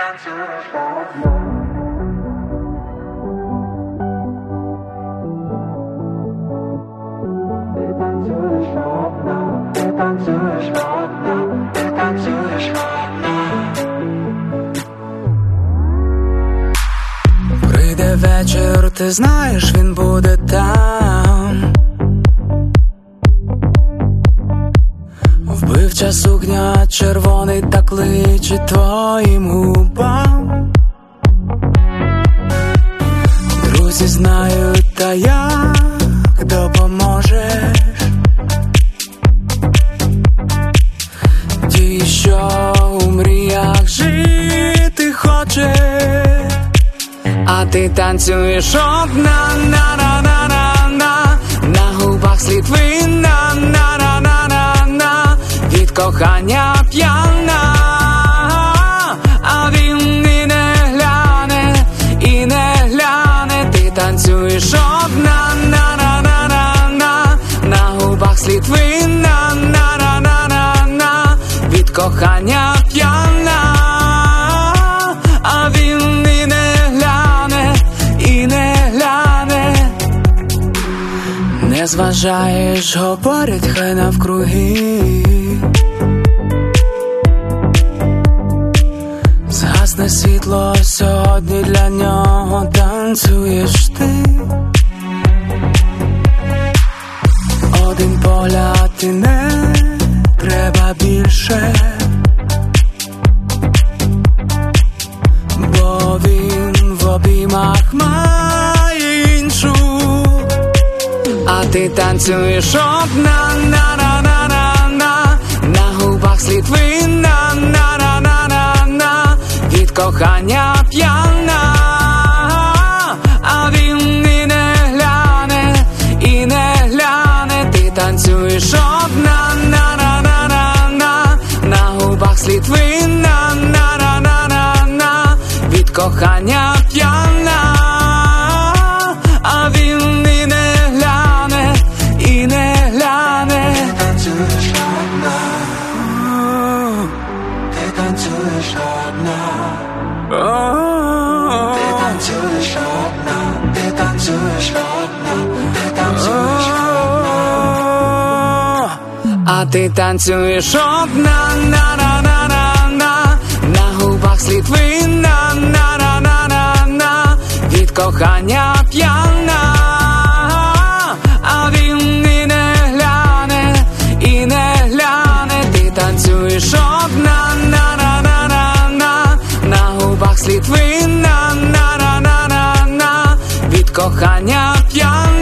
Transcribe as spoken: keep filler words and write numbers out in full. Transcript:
Прийде вечір, ти знаєш, він буде там. Вбивча сукня, червоний так личить твоїм губам. Друзі знають, та як допоможеш. Ті, що у мріях жити хоче, а ти танцюєш одна, на-на-на-на-на. На губах слід вина, на-на-на-на-на. Від кохання п'яна, а він і не гляне, і не гляне. Ти танцюєш одна, на-на-на-на-на. На губах слід вина, на-на-на-на-на. Від кохання п'яна, а він і не гляне, і не гляне. Не зважаєш, говорять хай навкруги. Згасне світло, сьогодні для нього танцюєш ти. Один погляд і не треба більше, бо він в обіймах має іншу. А ти танцюєш одна, на-на-на-на-на. На губах слід вина, на-на-на-на-на. Від кохання п'яна, а він і не гляне, і не гляне. Ти танцюєш одна, на-на-на-на-на. На губах слід вина, на-на-на-на-на. Від кохання п'яна, а він і не гляне, і не гляне. Ти танцюєш одна, ти танцюєш одна, ти танцюєш одна, ти танцюєш одна, ти танцюєш одна. А ти танцюєш одна, на-на-на-на-на. На губах слід вина, на-на-на-на-на. Від кохання п'яна, а він і не гляне, і не гляне. Ти танцюєш одна, на-на-на-на-на. На губах слід вина, на-на-на-на-на. Від кохання п'яна.